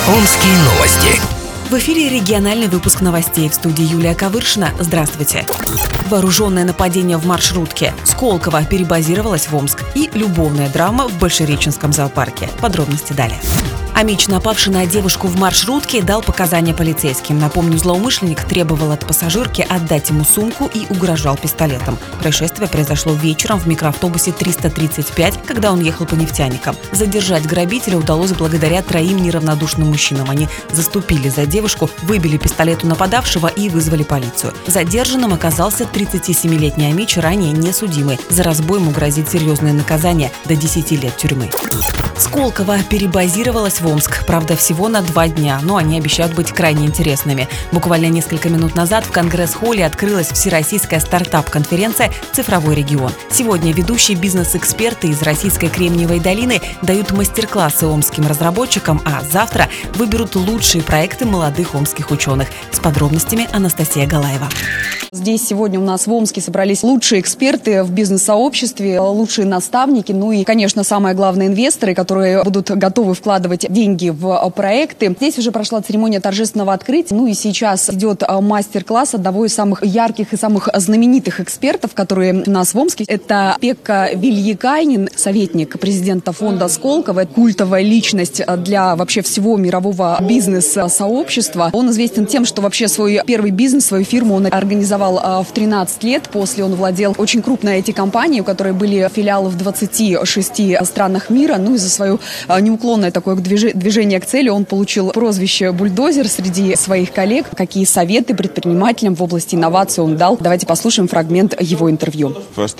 Омские новости. В эфире региональный выпуск новостей. В студии Юлия Ковыршина. Здравствуйте. Вооруженное нападение в маршрутке. Сколково перебазировалась в Омск. И любовная драма в Большереченском зоопарке. Подробности далее. Амич, напавший на девушку в маршрутке, дал показания полицейским. Напомню, злоумышленник требовал от пассажирки отдать ему сумку и угрожал пистолетом. Происшествие произошло вечером в микроавтобусе 335, когда он ехал по нефтяникам. Задержать грабителя удалось благодаря 3 неравнодушным мужчинам. Они заступили за девушку, выбили пистолет у нападавшего и вызвали полицию. Задержанным оказался 37-летний Амич, ранее несудимый. За разбой ему грозит серьезное наказание – до 10 лет тюрьмы. Сколково перебазировалась в Омск. Правда, всего на 2 дня, но они обещают быть крайне интересными. Буквально несколько минут назад в Конгресс-холле открылась всероссийская стартап-конференция «Цифровой регион». Сегодня ведущие бизнес-эксперты из Российской Кремниевой долины дают мастер-классы омским разработчикам, а завтра выберут лучшие проекты молодых омских ученых. С подробностями Анастасия Галаева. Здесь сегодня у нас в Омске собрались лучшие эксперты в бизнес-сообществе, лучшие наставники, ну и, конечно, самое главное, инвесторы, которые будут готовы вкладывать деньги в проекты. Здесь уже прошла церемония торжественного открытия, ну и сейчас идет мастер-класс одного из самых ярких и самых знаменитых экспертов, которые у нас в Омске. Это Пекка Вильякайнин, советник президента фонда Сколково, культовая личность для вообще всего мирового бизнес-сообщества. Он известен тем, что вообще свой первый бизнес, свою фирму он организовал в 13 лет. После он владел очень крупной IT-компанией, у которой были филиалы в 26 странах мира. Ну и за свое неуклонное такое движение к цели он получил прозвище «Бульдозер» среди своих коллег. Какие советы предпринимателям в области инноваций он дал? Давайте послушаем фрагмент его интервью.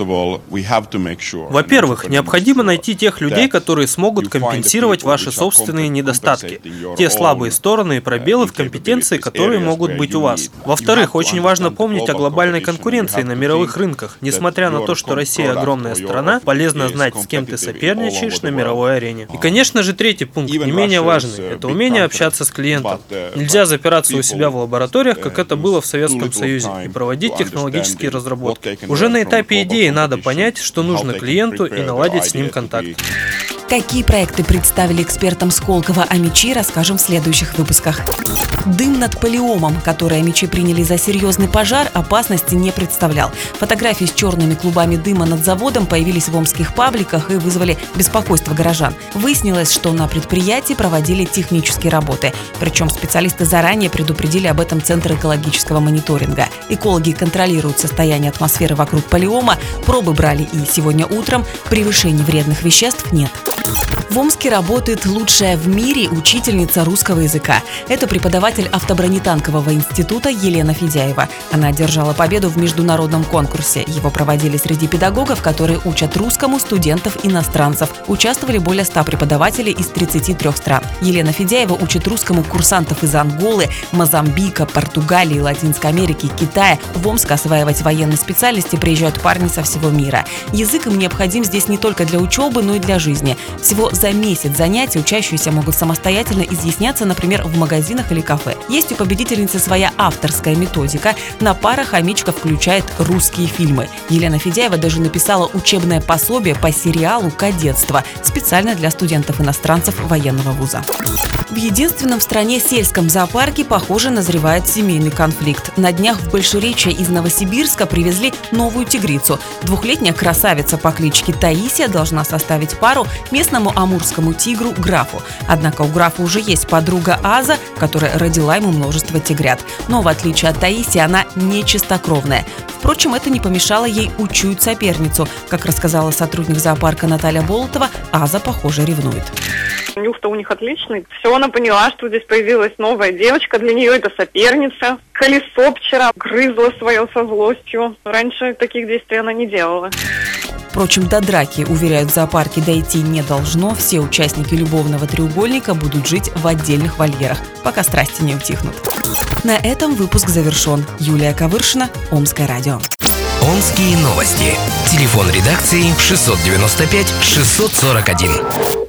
Во-первых, необходимо найти тех людей, которые смогут компенсировать ваши собственные недостатки, те слабые стороны и пробелы в компетенции, которые могут быть у вас. Во-вторых, очень важно помнить о глобальной конкуренции на мировых рынках. Несмотря на то, что Россия огромная страна, полезно знать, с кем ты соперничаешь на мировой арене. И, конечно же, третий пункт, не менее важный, это умение общаться с клиентом. Нельзя запираться у себя в лабораториях, как это было в Советском Союзе, и проводить технологические разработки. Уже на этапе идеи надо понять, что нужно клиенту, и наладить с ним контакт. Какие проекты представили экспертам Сколково Амичи, расскажем в следующих выпусках. Дым над Полиомом, который Амичи приняли за серьезный пожар, опасности не представлял. Фотографии с черными клубами дыма над заводом появились в омских пабликах и вызвали беспокойство горожан. Выяснилось, что на предприятии проводили технические работы. Причем специалисты заранее предупредили об этом Центр экологического мониторинга. Экологи контролируют состояние атмосферы вокруг Полиома, пробы брали и сегодня утром. Превышений вредных веществ нет. В Омске работает лучшая в мире учительница русского языка. Это преподаватель автобронетанкового института Елена Федяева. Она одержала победу в международном конкурсе. Его проводили среди педагогов, которые учат русскому студентов-иностранцев. Участвовали более 100 преподавателей из 33 стран. Елена Федяева учит русскому курсантов из Анголы, Мозамбика, Португалии, Латинской Америки, Китая. В Омск осваивать военные специальности приезжают парни со всего мира. Язык им необходим здесь не только для учебы, но и для жизни. Всего за месяц занятий учащиеся могут самостоятельно изъясняться, например, в магазинах или кафе. Есть у победительницы своя авторская методика. На парах Амичка включает русские фильмы. Елена Федяева даже написала учебное пособие по сериалу «Кадетство» специально для студентов-иностранцев военного вуза. В единственном в стране сельском зоопарке, похоже, назревает семейный конфликт. На днях в Большеречье из Новосибирска привезли новую тигрицу. 2-летняя красавица по кличке Таисия должна составить пару местному амурскому тигру Графу. Однако у Графа уже есть подруга Аза, которая родила ему множество тигрят. Но в отличие от Таисии, она не чистокровная. Впрочем, это не помешало ей учуять соперницу. Как рассказала сотрудник зоопарка Наталья Болотова, Аза, похоже, ревнует. Нюх-то у них отличный. Все, она поняла, что здесь появилась новая девочка. Для нее это соперница. Колесо вчера грызла свое со злостью. Раньше таких действий она не делала. Впрочем, до драки, уверяют, в зоопарке дойти не должно. Все участники любовного треугольника будут жить в отдельных вольерах, пока страсти не утихнут. На этом выпуск завершен. Юлия Ковыршина, Омское радио. Омские новости. Телефон редакции 695 641.